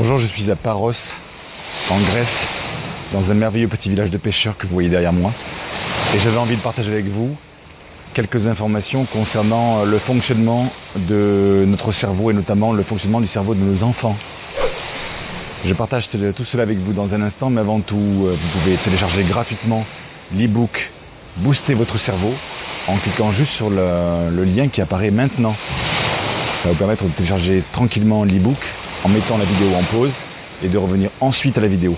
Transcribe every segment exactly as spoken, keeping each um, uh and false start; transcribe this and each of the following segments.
Bonjour, je suis à Paros, en Grèce, dans un merveilleux petit village de pêcheurs que vous voyez derrière moi. Et j'avais envie de partager avec vous quelques informations concernant le fonctionnement de notre cerveau et notamment le fonctionnement du cerveau de nos enfants. Je partage tout cela avec vous dans un instant, mais avant tout, vous pouvez télécharger gratuitement l'e-book Booster votre cerveau en cliquant juste sur le, le lien qui apparaît maintenant. Ça va vous permettre de télécharger tranquillement l'e-book en mettant la vidéo en pause et de revenir ensuite à la vidéo.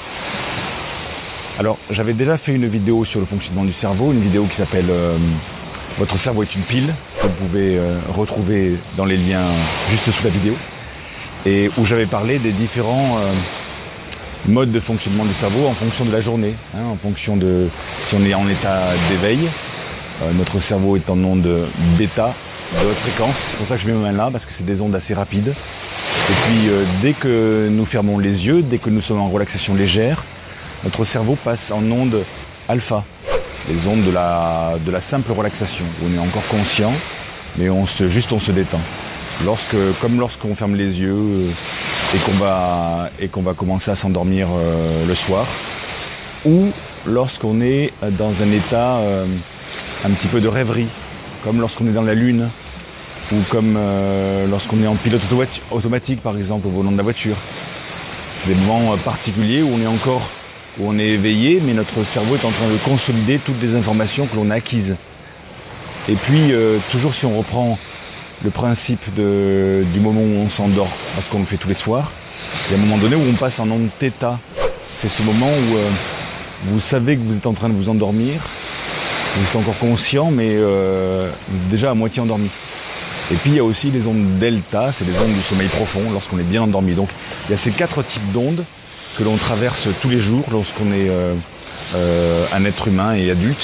Alors, j'avais déjà fait une vidéo sur le fonctionnement du cerveau, une vidéo qui s'appelle euh, « Votre cerveau est une pile », que vous pouvez euh, retrouver dans les liens juste sous la vidéo, et où j'avais parlé des différents euh, modes de fonctionnement du cerveau en fonction de la journée, hein, en fonction de si on est en état d'éveil, euh, notre cerveau est en onde bêta, de haute fréquence, c'est pour ça que je mets ma main là, parce que c'est des ondes assez rapides. Et puis euh, dès que nous fermons les yeux, dès que nous sommes en relaxation légère, notre cerveau passe en onde alpha, les ondes de la, de la simple relaxation. On est encore conscient, mais on se, juste on se détend. Lorsque, comme lorsqu'on ferme les yeux euh, et qu'on va, et qu'on va commencer à s'endormir euh, le soir, ou lorsqu'on est dans un état euh, un petit peu de rêverie, comme lorsqu'on est dans la lune, ou comme euh, lorsqu'on est en pilote automatique par exemple au volant de la voiture. C'est des moments particuliers où on est encore, où on est éveillé, mais notre cerveau est en train de consolider toutes les informations que l'on a acquises. Et puis, euh, toujours si on reprend le principe de, du moment où on s'endort, parce qu'on le fait tous les soirs, il y a un moment donné où on passe en onde θ. C'est ce moment où euh, vous savez que vous êtes en train de vous endormir, vous êtes encore conscient, mais euh, vous êtes déjà à moitié endormi. Et puis il y a aussi les ondes delta, c'est les ondes du sommeil profond, lorsqu'on est bien endormi. Donc il y a ces quatre types d'ondes que l'on traverse tous les jours lorsqu'on est euh, euh, un être humain et adulte.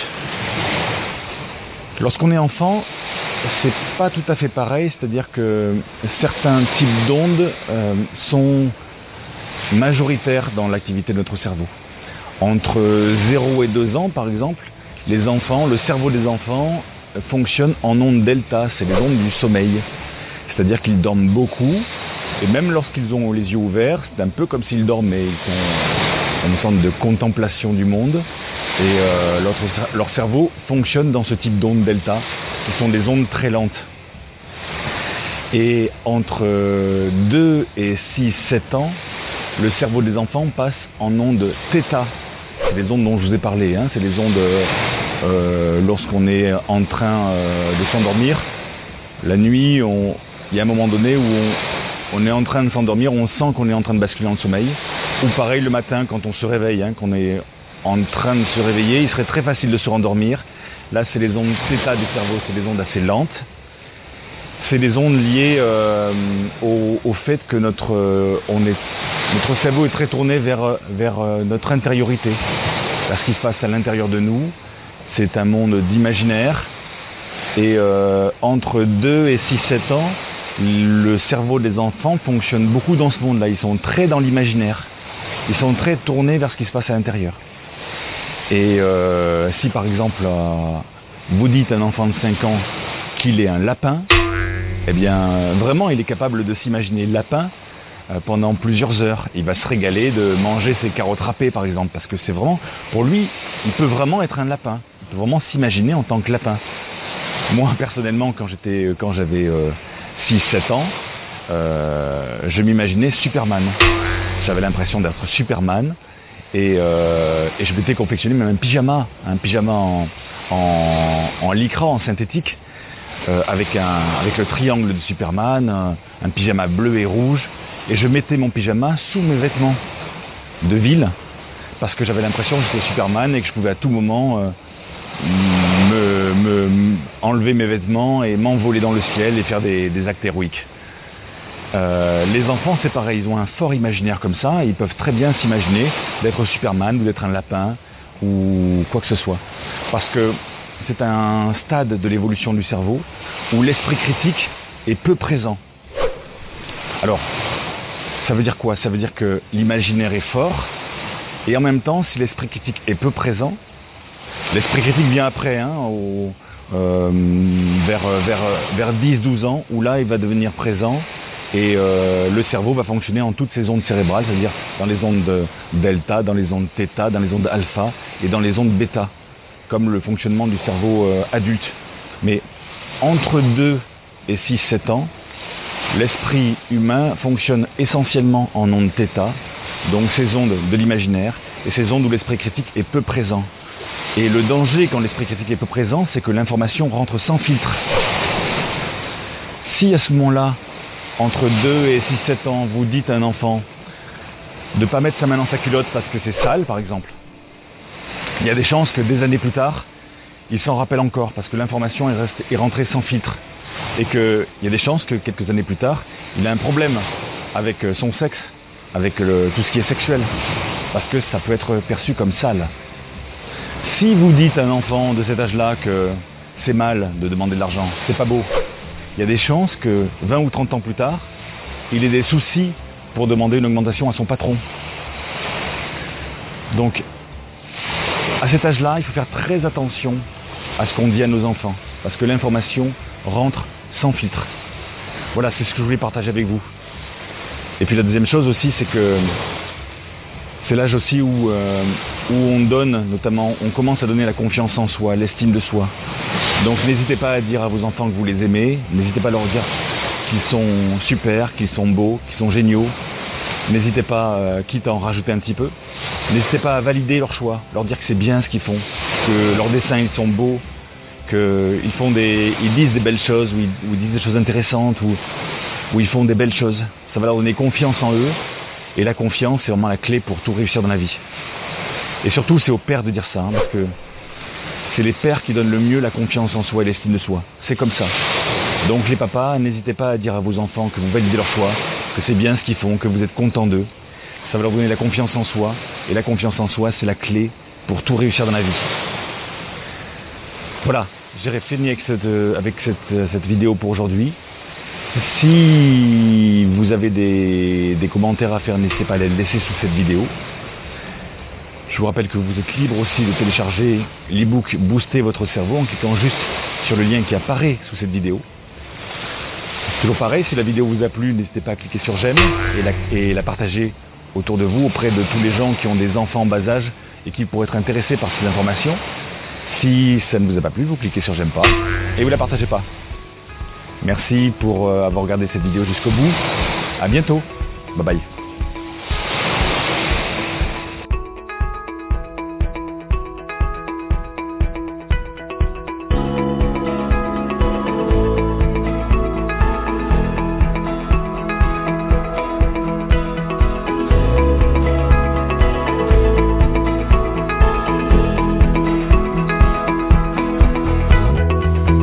Lorsqu'on est enfant, c'est pas tout à fait pareil, c'est-à-dire que certains types d'ondes euh, sont majoritaires dans l'activité de notre cerveau. Entre zéro et deux ans, par exemple, les enfants, le cerveau des enfants fonctionne en ondes delta, c'est les ondes du sommeil. C'est-à-dire qu'ils dorment beaucoup, et même lorsqu'ils ont les yeux ouverts, c'est un peu comme s'ils dormaient. Ils sont dans une sorte de contemplation du monde, et euh, leur, leur cerveau fonctionne dans ce type d'ondes delta, qui sont des ondes très lentes. Et entre deux et six sept ans, le cerveau des enfants passe en ondes θ. C'est les ondes dont je vous ai parlé, hein, c'est les ondes euh, lorsqu'on est en train euh, de s'endormir. La nuit, on, il y a un moment donné où on, on est en train de s'endormir, on sent qu'on est en train de basculer dans le sommeil. Ou pareil le matin quand on se réveille, hein, qu'on est en train de se réveiller, il serait très facile de se rendormir. Là c'est les ondes θ du cerveau, c'est des ondes assez lentes. C'est des ondes liées euh, au, au fait que notre, euh, on est, notre cerveau est très tourné vers, vers euh, notre intériorité, vers ce qui se passe à l'intérieur de nous. C'est un monde d'imaginaire. Et euh, entre deux et six sept ans, le cerveau des enfants fonctionne beaucoup dans ce monde-là. Ils sont très dans l'imaginaire. Ils sont très tournés vers ce qui se passe à l'intérieur. Et euh, si par exemple, euh, vous dites à un enfant de cinq ans qu'il est un lapin, eh bien, vraiment, il est capable de s'imaginer lapin euh, pendant plusieurs heures. Il va se régaler de manger ses carottes râpées, par exemple, parce que c'est vraiment, pour lui, il peut vraiment être un lapin. Il peut vraiment s'imaginer en tant que lapin. Moi, personnellement, quand j'étais, quand j'avais euh, six sept ans, euh, je m'imaginais Superman. J'avais l'impression d'être Superman, et, euh, et je m'étais confectionné même un pyjama, un pyjama en, en, en lycra, en synthétique, Euh, avec, un, avec le triangle de Superman, un, un pyjama bleu et rouge, et je mettais mon pyjama sous mes vêtements de ville, parce que j'avais l'impression que j'étais Superman et que je pouvais à tout moment euh, me, me, me enlever mes vêtements et m'envoler dans le ciel et faire des, des actes héroïques. Euh, les enfants c'est pareil, ils ont un fort imaginaire comme ça, ils peuvent très bien s'imaginer d'être Superman ou d'être un lapin ou quoi que ce soit, parce que c'est un stade de l'évolution du cerveau où l'esprit critique est peu présent. Alors, ça veut dire quoi? Ça veut dire que l'imaginaire est fort, et en même temps, si l'esprit critique est peu présent, l'esprit critique vient après, hein, au, euh, vers, vers, vers dix douze ans, où là, il va devenir présent, Et euh, le cerveau va fonctionner en toutes ces ondes cérébrales, c'est-à-dire dans les ondes de delta, dans les ondes θ, dans les ondes alpha et dans les ondes bêta, comme le fonctionnement du cerveau euh, adulte. Mais entre deux et six sept ans, l'esprit humain fonctionne essentiellement en ondes θ, donc ces ondes de l'imaginaire, et ces ondes où l'esprit critique est peu présent. Et le danger quand l'esprit critique est peu présent, c'est que l'information rentre sans filtre. Si à ce moment-là, entre deux et six sept ans, vous dites à un enfant de ne pas mettre sa main dans sa culotte parce que c'est sale, par exemple, il y a des chances que des années plus tard, il s'en rappelle encore parce que l'information est, restée, est rentrée sans filtre. Et qu'il y a des chances que quelques années plus tard, il a un problème avec son sexe, avec le, tout ce qui est sexuel, parce que ça peut être perçu comme sale. Si vous dites à un enfant de cet âge-là que c'est mal de demander de l'argent, c'est pas beau, il y a des chances que vingt ou trente ans plus tard, il ait des soucis pour demander une augmentation à son patron. Donc, à cet âge-là, il faut faire très attention à ce qu'on dit à nos enfants, parce que l'information rentre sans filtre. Voilà, c'est ce que je voulais partager avec vous. Et puis la deuxième chose aussi, c'est que c'est l'âge aussi où, euh, où on donne, notamment, on commence à donner la confiance en soi, l'estime de soi. Donc n'hésitez pas à dire à vos enfants que vous les aimez, n'hésitez pas à leur dire qu'ils sont super, qu'ils sont beaux, qu'ils sont géniaux. N'hésitez pas, euh, quitte à en rajouter un petit peu, n'hésitez pas à valider leur choix, leur dire que c'est bien ce qu'ils font, que leurs dessins ils sont beaux, qu'ils font des, ils disent des belles choses, ou ils, ou ils disent des choses intéressantes, ou, ou ils font des belles choses. Ça va leur donner confiance en eux, et la confiance c'est vraiment la clé pour tout réussir dans la vie. Et surtout c'est aux pères de dire ça, hein, parce que c'est les pères qui donnent le mieux la confiance en soi et l'estime de soi. C'est comme ça. Donc les papas, n'hésitez pas à dire à vos enfants que vous validez leur choix, que c'est bien ce qu'ils font, que vous êtes content d'eux. Ça va leur donner la confiance en soi, et la confiance en soi c'est la clé pour tout réussir dans la vie. Voilà, j'ai fini avec cette, avec cette, cette vidéo pour aujourd'hui. Si vous avez des, des commentaires à faire, n'hésitez pas à les laisser sous cette vidéo. Je vous rappelle que vous êtes libre aussi de télécharger l'e-book Booster votre cerveau en cliquant juste sur le lien qui apparaît sous cette vidéo. Toujours pareil, si la vidéo vous a plu, n'hésitez pas à cliquer sur j'aime et la, et la partager autour de vous auprès de tous les gens qui ont des enfants en bas âge et qui pourraient être intéressés par ces informations. Si ça ne vous a pas plu, vous cliquez sur j'aime pas et vous la partagez pas. Merci pour avoir regardé cette vidéo jusqu'au bout. À bientôt. Bye bye.